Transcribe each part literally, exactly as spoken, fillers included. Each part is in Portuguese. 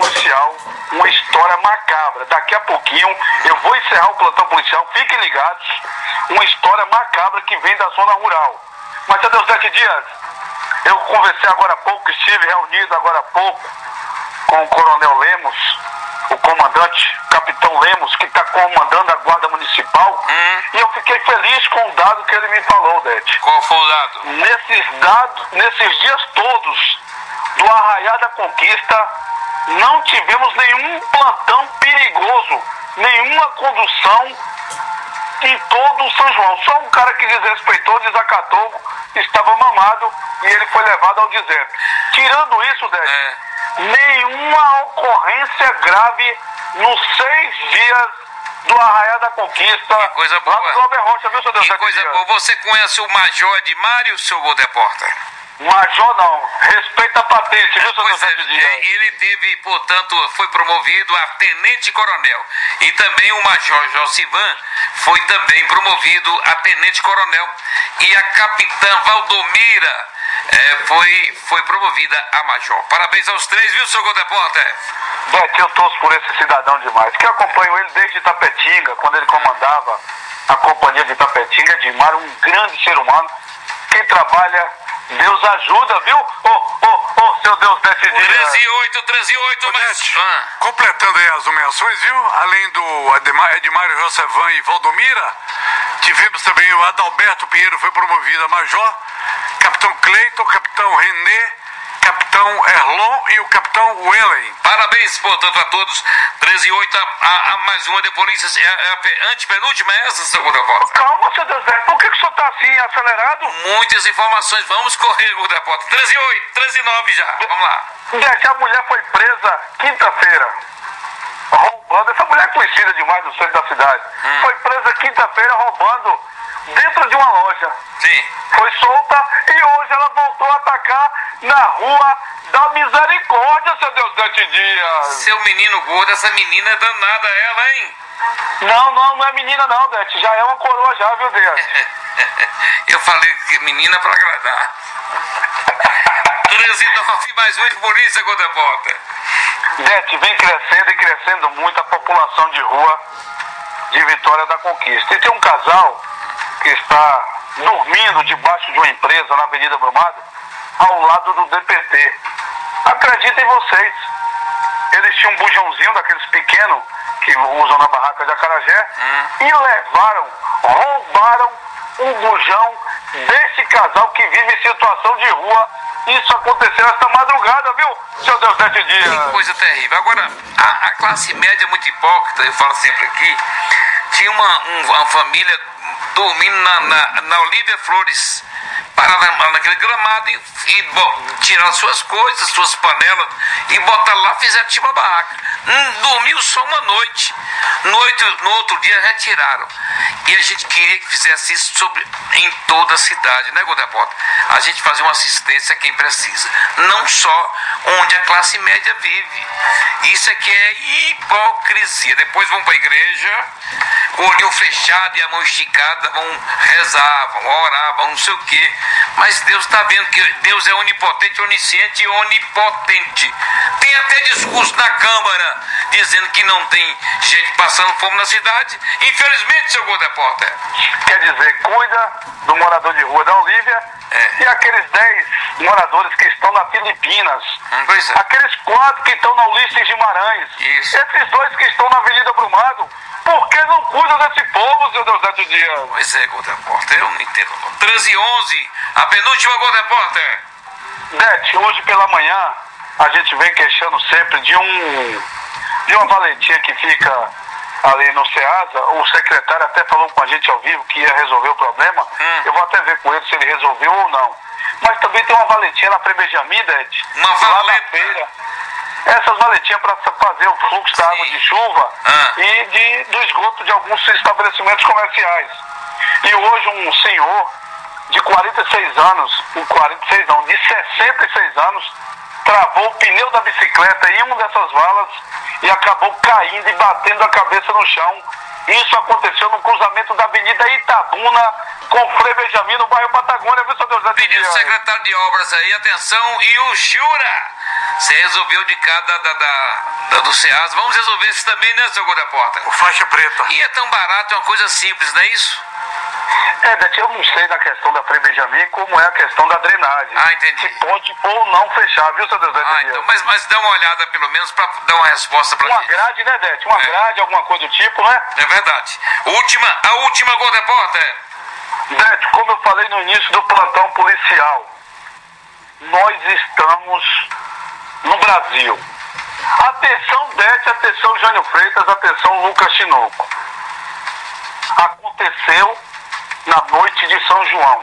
policial, uma história macabra. Daqui a pouquinho eu vou encerrar o plantão policial, fiquem ligados, uma história macabra que vem da zona rural. Mas, seu Deusdete Dias, eu conversei agora há pouco, estive reunido agora há pouco com o Coronel Lemos, o comandante, o Capitão Lemos, que está comandando a Guarda Municipal, hum. e eu fiquei feliz com o dado que ele me falou, Dete. Qual foi o dado? Nesses dados, nesses dias todos do Arraiá da Conquista, não tivemos nenhum plantão perigoso, nenhuma condução em todo o São João. Só um cara que desrespeitou, desacatou, estava mamado e ele foi levado ao deserto. Tirando isso, Dete, É. nenhuma ocorrência grave nos seis dias do Arraiá da Conquista. Que coisa boa. Lá no Glauber Rocha, viu, seu Deus? Que coisa boa. Você conhece o Major Edmário, seu Gol Repórter? Major não. Respeita a patente, viu, seu Pois é, Deus? ele teve, portanto, foi promovido a Tenente Coronel. E também o Major Josivan foi também promovido a Tenente Coronel. E a Capitã Valdomira é, foi, foi promovida a Major. Parabéns aos três, viu, seu Gol Repórter? Bete, eu torço por esse cidadão demais, que eu acompanho ele desde Itapetinga, quando ele comandava a companhia de Itapetinga. Edmário, um grande ser humano. Quem trabalha, Deus ajuda, viu? Ô, ô, ô, seu Deus, desse dia. treze e oito, treze e oito, mas... Ah. Completando aí as nomeações, viu? Além do Edmário, Josevan e Valdomira, tivemos também o Adalberto Pinheiro, foi promovido a Major, Capitão Cleiton, Capitão René, Capitão Erlon e o Capitão Wellen. Parabéns, portanto, a todos. treze e oito, a, a, a mais uma de polícia. É, é a antepenúltima é essa, seu Repórter? Calma, seu Deus, por que, que o senhor tá assim, acelerado? Muitas informações. Vamos correr, Gol Repórter. treze e oito, treze e nove já. Vamos lá. Gente, a mulher foi presa quinta-feira, roubando. Essa mulher é conhecida demais no centro da cidade. Hum. Foi presa quinta-feira roubando dentro de uma loja. Sim. Foi solta e hoje ela voltou a atacar na Rua da Misericórdia, seu Deus, Dante Dias. Seu menino gordo, essa menina é danada, ela, hein? Não, não, não é menina não, Dete. Já é uma coroa já, viu, Dete? Eu falei que menina pra agradar. treze e nove, mais um de polícia, Gol Repórter. Dete, vem crescendo e crescendo muito a população de rua de Vitória da Conquista. E tem um casal que está dormindo debaixo de uma empresa na Avenida Brumado, ao lado do D P T. Acreditem vocês, eles tinham um bujãozinho daqueles pequenos que usam na barraca de acarajé, hum. e levaram, roubaram um bujão desse casal que vive em situação de rua. Isso aconteceu esta madrugada, viu, seu Deus, sete dias? Que coisa terrível. Agora, a, a classe média é muito hipócrita, eu falo sempre aqui. Tinha uma, um, uma família dormindo na, na, na Olívia Flores, pararam naquele gramado e, e bom, tiraram suas coisas, suas panelas e botaram lá, fizeram tipo uma barraca. Hum, dormiu só uma noite. Noite, no outro dia retiraram. E a gente queria que fizesse isso sobre, em toda a cidade, né, Gol Repórter? A gente fazer uma assistência a quem precisa. Não só onde a classe média vive. Isso aqui é hipocrisia. Depois vão para a igreja, com o olho fechado e a mão esticada, vão rezar, vão orar, vão não sei o quê. Mas Deus está vendo que Deus é onipotente, onisciente e onipotente. Tem até discurso na Câmara dizendo que não tem gente passando fome na cidade. Infelizmente, seu Gol Repórter. Quer dizer, cuida do morador de rua da Olívia, é. E aqueles dez moradores que estão na Filipinas. Hum, pois é. Aqueles quatro que estão na Ulisses Guimarães. Isso. Esses dois que estão na Avenida Brumado. Por que não cuidam desse povo, seu Deus, Sete Dias? Pois é, Gol Repórter, eu não entendo. treze e onze, a penúltima, Gol Repórter. Dete, hoje pela manhã, a gente vem queixando sempre de um de uma valentia que fica ali no SEASA. O secretário até falou com a gente ao vivo que ia resolver o problema. Hum. Eu vou até ver com ele se ele resolveu ou não. Mas também tem uma valentia na Prebejami, Dete. Uma lá valeta. na feira. Essas valetinhas para fazer o fluxo da água de chuva ah. e de, do esgoto de alguns estabelecimentos comerciais. E hoje um senhor de quarenta e seis anos, quarenta e seis não, de sessenta e seis anos, travou o pneu da bicicleta em uma dessas valas e acabou caindo e batendo a cabeça no chão Isso aconteceu no cruzamento da Avenida Itabuna com Frei Benjamin, no bairro Patagônia, viu, seu Deus? Pedido do secretário de obras aí, atenção, e o Chura, você resolveu de cada da, da, da, do SEAS, vamos resolver isso também, né, seu Repórter? O faixa preta. E é tão barato, é uma coisa simples, não é isso? É, Dete, eu não sei da questão da Frei Benjamin como é a questão da drenagem. Ah, entendi. Se pode ou não fechar, viu, seu Deus? Ah, então, mas, mas dá uma olhada pelo menos para dar uma resposta para Uma gente. grade, né, Dete? Uma É. grade, alguma coisa do tipo, né? É verdade. Última, a última, Gol Repórter. Dete, como eu falei no início do plantão policial, nós estamos no Brasil. Atenção, Dete, atenção, Jânio Freitas, atenção, Lucas Tinoco. Aconteceu na noite de São João,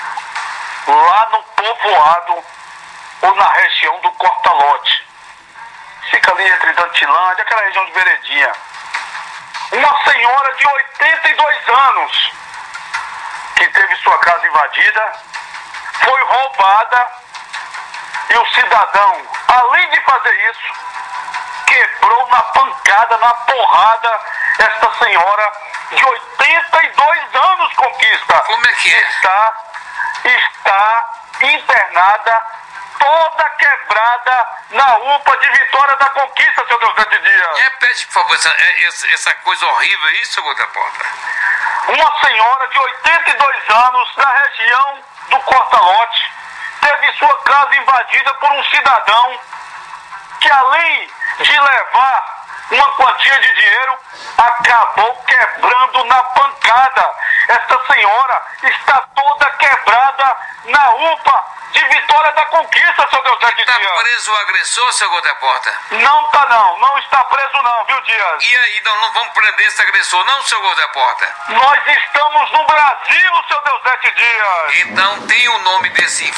lá no povoado ou na região do Cortalote. Fica ali entre Dantilândia, aquela região de Veredinha. Uma senhora de oitenta e dois anos, que teve sua casa invadida, foi roubada e o cidadão, além de fazer isso, quebrou na pancada, na porrada, esta senhora de oitenta e dois anos, Conquista. Como é que é? Está, está internada, toda quebrada na U P A de Vitória da Conquista, seu Deus de Dias. Repete, por favor, essa, essa, essa coisa horrível, isso, Gol Repórter? Uma senhora de oitenta e dois anos, na região do Cortalote, teve sua casa invadida por um cidadão que, além de levar uma quantia de dinheiro, acabou quebrando na pancada. Esta senhora está toda quebrada na U P A de Vitória da Conquista, seu Deus de Está Dias. preso o agressor, seu Gol Repórter? Não tá não, não está preso não, viu, Dias? E aí, não, não vamos prender esse agressor, não, seu Gol Repórter? Nós estamos no Brasil, seu Deus de Dias. Então tem o nome desse